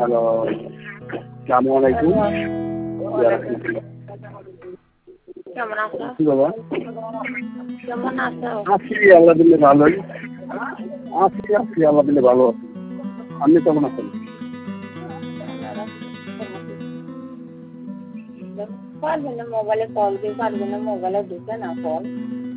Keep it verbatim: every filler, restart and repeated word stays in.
Hello, আসসালামু আলাইকুম। কেমন আছো? কি বাবা? কেমন আছো? আছি আল্লাহ দিলে ভালোই। আছি আছি আল্লাহ দিলে ভালো। আপনি কেমন আছেন? পারবে না মোবাইলে কল দিয়ে পারবে না মোবাইলে ঢুকে না কল